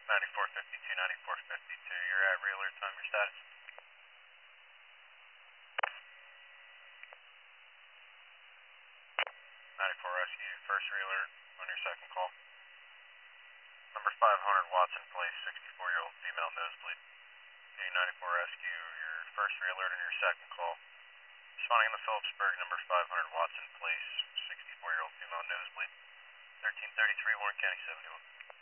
9452, 9452, you're at real alert, time your status. 94 rescue, first real alert on your second call. Number 500 Watson Place, 64-year-old female nosebleed. 94 rescue, your first real alert on your second call. Responding in the Phillipsburg, number 500 Watson Place, 64-year-old female nosebleed. 1333 Warren County 71.